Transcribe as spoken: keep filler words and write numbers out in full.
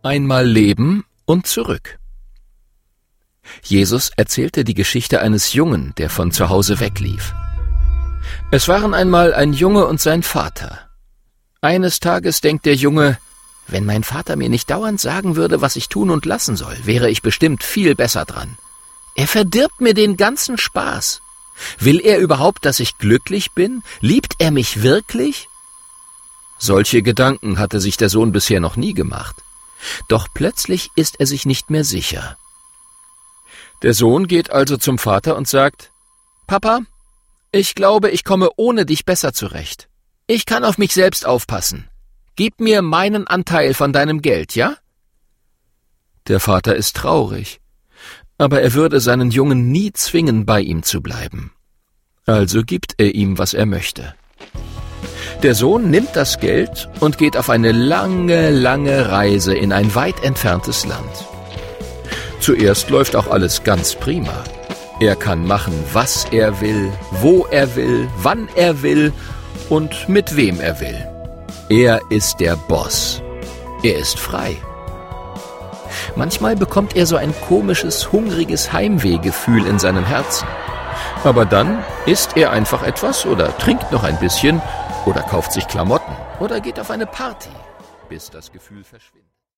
Einmal leben und zurück. Jesus erzählte die Geschichte eines Jungen, der von zu Hause weglief. Es waren einmal ein Junge und sein Vater. Eines Tages denkt der Junge, wenn mein Vater mir nicht dauernd sagen würde, was ich tun und lassen soll, wäre ich bestimmt viel besser dran. Er verdirbt mir den ganzen Spaß. Will er überhaupt, dass ich glücklich bin? Liebt er mich wirklich? Solche Gedanken hatte sich der Sohn bisher noch nie gemacht. Doch plötzlich ist er sich nicht mehr sicher. Der Sohn geht also zum Vater und sagt, »Papa, ich glaube, ich komme ohne dich besser zurecht. Ich kann auf mich selbst aufpassen. Gib mir meinen Anteil von deinem Geld, ja?« Der Vater ist traurig, aber er würde seinen Jungen nie zwingen, bei ihm zu bleiben. Also gibt er ihm, was er möchte. Der Sohn nimmt das Geld und geht auf eine lange, lange Reise in ein weit entferntes Land. Zuerst läuft auch alles ganz prima. Er kann machen, was er will, wo er will, wann er will und mit wem er will. Er ist der Boss. Er ist frei. Manchmal bekommt er so ein komisches, hungriges Heimwehgefühl in seinem Herzen. Aber dann isst er einfach etwas oder trinkt noch ein bisschen oder kauft sich Klamotten oder geht auf eine Party, bis das Gefühl verschwindet.